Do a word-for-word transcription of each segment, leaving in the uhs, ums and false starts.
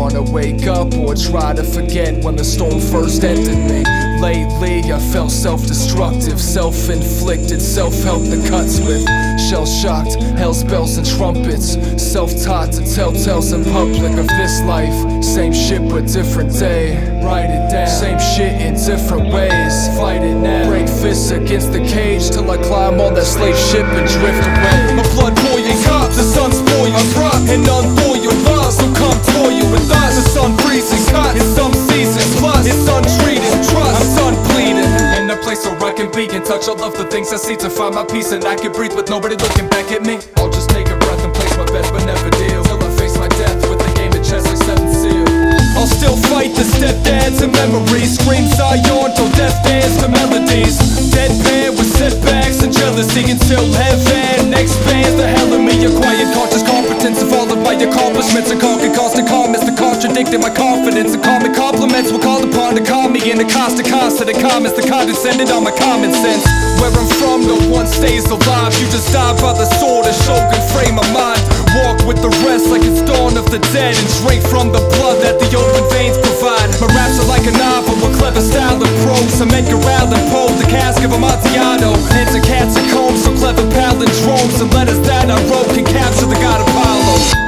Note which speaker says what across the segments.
Speaker 1: wanna wake up or try to forget when the storm first entered me. Lately I felt self-destructive, self-inflicted, self-help the cuts with. Shell-shocked, hell's bells and trumpets, self-taught to tell tales in public of this life. Same shit but different day, write it down. Same shit in different ways, fight it now. Break fists against the cage till I climb on that slave ship and drift away.
Speaker 2: My blood boiling up, the sun's boiling rough, and unloyal love, so come toil with us. The sun freezing cut in some seasons, plus it's untreated trust. I'm done bleeding in a place where I can be in touch. I love the things I see to find my peace, and I can breathe with nobody looking back at me. I'll just take a breath and place my bets but never deal, till I face my death with the game of chess like seven seal. I'll still fight the stepdads and memories, scream Zion till death dance to melodies. Deadpan with setbacks and jealousy until heaven expands the hell of me. Acquired conscious competence of all of my accomplishments, and conquer constant calmness to contradicting my confidence. And common compliments were called upon to calm me in the constant constant and calm as the condescended on my common sense. Where I'm from, no one stays alive. You just die by the sword and shogun frame of mind. Walk with the rest like it's dawn of the dead, and drink from the blood that the open veins provide. My raps are like a novel with clever style and prose. I'm Edgar Allan Poe, the cask of Amontillado. Enter catacombs, so clever palindromes, and letters that I wrote can capture the god Apollo.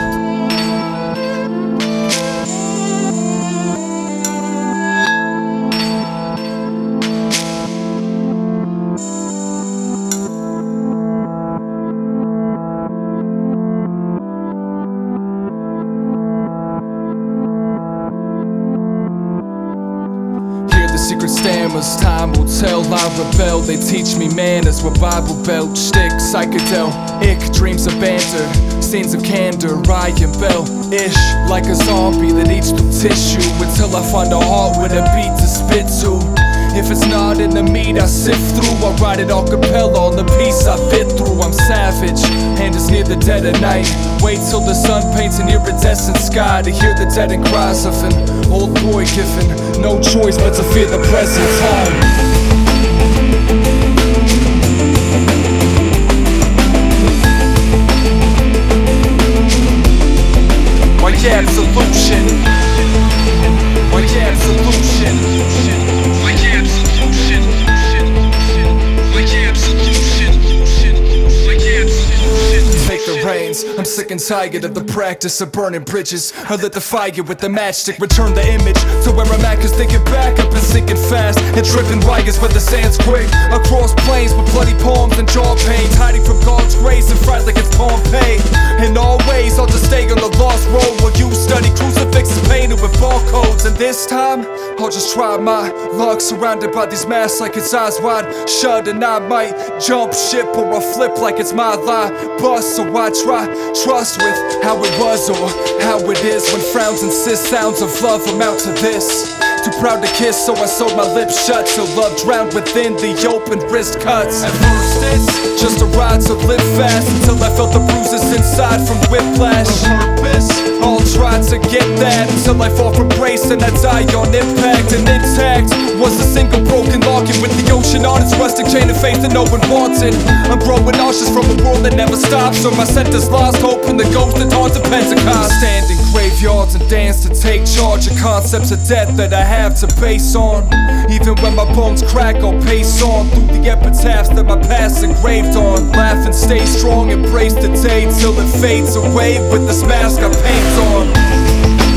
Speaker 1: Secret stammers, time will tell. I rebel, they teach me manners with Bible belt, shtick, psychedel, ick, dreams of banter, scenes of candor, I am Bell-ish, like a zombie that eats through tissue until I find a heart with a beat to spit to. If it's not in the meat I sift through, I write it a cappella on the piece I fit through. I'm savage, and it's near the dead of night. Wait till the sun paints an iridescent sky to hear the deadened cries of an old boy given no choice but to fear the present time. My absolution, my absolution, my absolution, my absolution, my absolution. Take the reins, I'm sick and tired of the practice of burning bridges. I lit the fire with the matchstick, return the image to where I'm at, cause they get back up and sinking fast, and tripping wires where the sand's quick. Across plains with bloody palms and jaw pains, hiding from God's grace and fright like it's Pompeii. In all ways, I'll just stay on the lost road while you study crucifixes painted with barcodes. And this time, I'll just try my luck, surrounded by these masks like it's eyes wide shut. And I might jump ship or I'll flip like it's my lie bust. So I try trust with how it was or how it is, when frowns insist sounds of love amount to this. Too proud to kiss, so I sewed my lips shut, till love drowned within the open wrist cuts. At first it's just a ride to live fast, until I felt the bruises inside from whiplash. On purpose, I'll try to get that, until I fall from grace and I die on impact. And intact was a single broken locket, with the ocean on its rusting chain of faith that no one wanted. I'm growing nauseous from a world that never stops, so my sentence lost hope in the ghost that haunts the Pentecost. Stand in graveyards and dance to take charge of concepts of death that I have to base on. Even when my bones crack, I'll pace on through the epitaphs that my past engraved on. Laugh and stay strong, embrace the day till it fades away with this mask I paint on.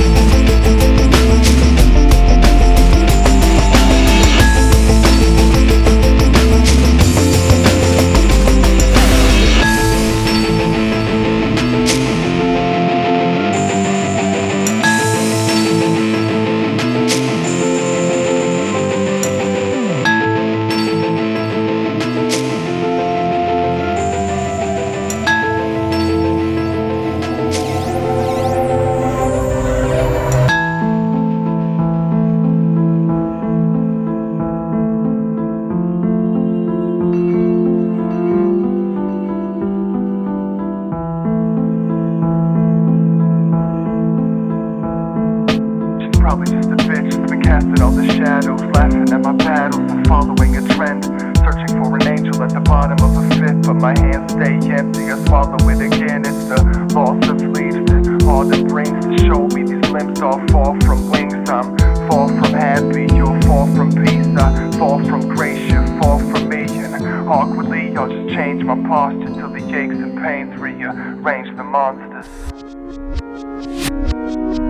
Speaker 3: Probably just a bitch that's been casting all the shadows, laughing at my battles and following a trend, searching for an angel at the bottom of a fifth, but my hands stay empty. I swallow it again. It's the loss of sleep that all it brings to show me these limbs all fall from wings. I'm far from happy, you're far from peace. I fall from grace, you fall from me. And awkwardly, I'll just change my posture till the aches and pains rearrange the monsters.